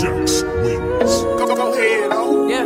Jax wins. Go ahead, oh. Yeah.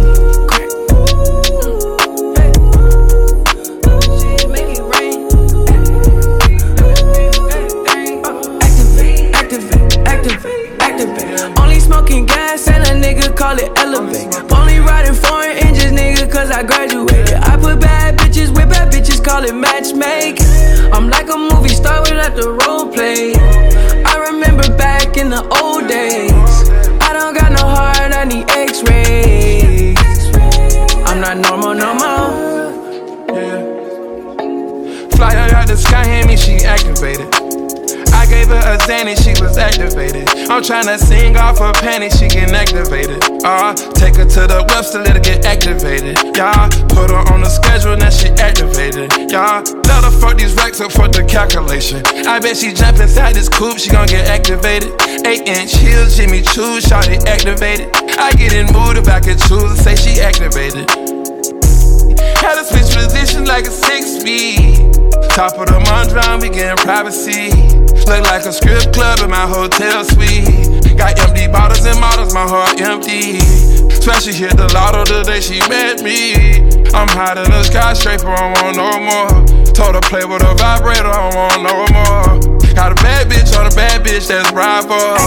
Only smoking gas and a nigga call it elevate. Only riding foreign engines, nigga, cause I graduated. I put bad bitches with bad bitches, call it matchmaking. I'm like a movie star without the role play. I remember back in the old days. I don't got no heart, I need x-rays. I'm not normal no more. Yeah. Fly her out the sky, hand me, she activated. I gave her a Xanny, she was activated. I'm tryna sing off her panties, she getting activated. Take her to the Webster, let her get activated. Yeah, put her on the schedule, now she activated. Yeah, let her fuck these racks up for the calculation. I bet she jump inside this coupe, she gon' get activated. 8-inch heels, Jimmy Choo, shawty activated. I get in mood if I could choose, say she activated. Had to switch positions like a 6-speed. Top of the Mondrian, we getting privacy. Look like a strip club in my hotel suite. Got empty bottles and models, my heart empty. Swear she hit the lotto the day she met me. I'm hot in the skyscraper, I don't want no more. Told her play with a vibrator, I don't want no more. Got a bad bitch on a bad bitch, that's Bravo.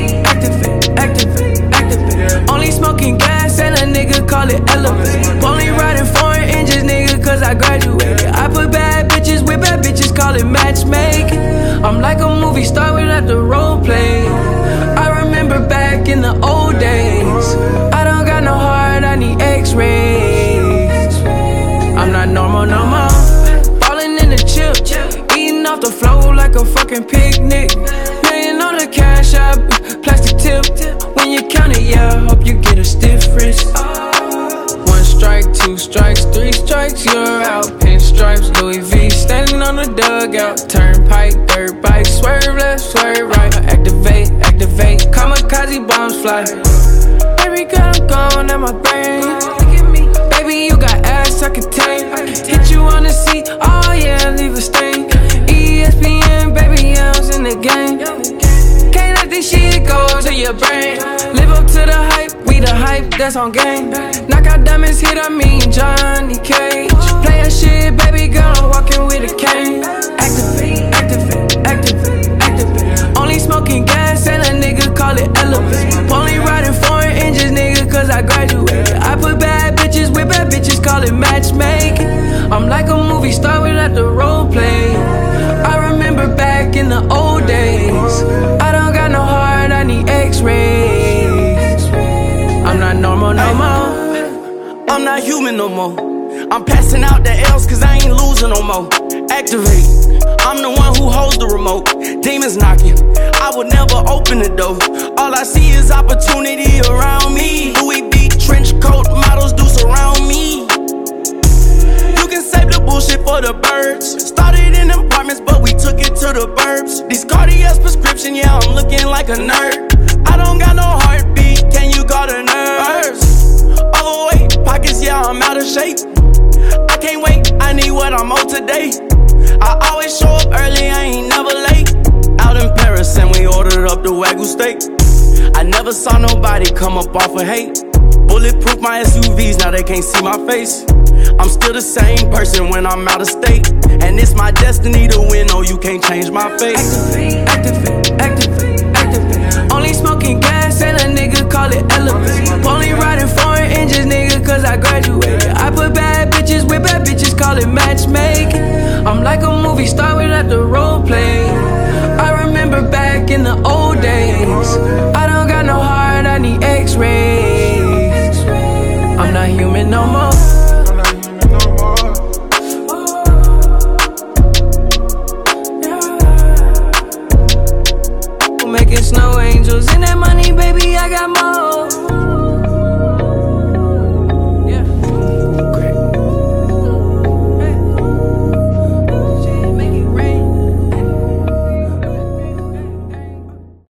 Activate. Yeah. Only smoking gas and a nigga call it elevate. Only riding foreign engines, nigga, cause I graduated. I put bad bitches with bad bitches, call it matchmaking. I'm like a movie star without the role play. I remember back in the old days. I don't got no heart, I need x-rays. I'm not normal no more. Falling in the chip, eating off the floor like a fucking picnic. Million on the cash app, plastic tip. When you count it, yeah, hope you get a stiff wrist. 1 strike, 2 strikes, 3 strikes, you're out. Pinstripes, Louis V, standing on the dugout. Turnpike, dirt bike, swerve left, swerve right. Activate, kamikaze bombs fly. Baby girl, I'm gone at my brain. Baby, you got ass I can take. Hit you on the seat, oh yeah, leave a stain. ESPN, baby, I was in the game. Can't let this shit go to your brain. Live up to the hype, we the hype, that's on game. Knock out diamonds, hit, I mean Johnny Cage. Play a shit, baby girl, I'm walking with a cane. Activate. Only smoking gas and a nigga call it elevate. Only riding foreign engines, nigga, cause I graduated. I put bad bitches with bad bitches, call it matchmaking. I'm like a movie star without the role play. I remember back in the old days. I don't got no heart, I need x-rays. I'm not normal no more. I'm not human no more. I'm passing out the L's cause I ain't losing no more. Activate, I'm the one who holds the remote. Demons knocking, I would never open the door. All I see is opportunity around me. Louis V trench coat models do surround me. You can save the bullshit for the birds. Started in apartments but we took it to the burbs. These Cartier's prescription, yeah, I'm looking like a nerd. I don't got no heartbeat, can you call the nurse? Overweight, pockets, yeah, I'm out of shape. I can't wait, I need what I'm owed today. I always show up early, I ain't never late. Out in Paris and we ordered up the Wagyu steak. I never saw nobody come up off of hate. Bulletproof my SUVs, now they can't see my face. I'm still the same person when I'm out of state. And it's my destiny to win, no, you can't change my fate. Activate. Only smoking gas and a nigga call it elevate. Only riding foreign engines, nigga, cause I graduated. I put bad bitches with bad bitches, call it matchmaking. I'm like a movie star without the role play. I remember back in the old days. I don't got no heart, I need x-rays. I'm not human no more.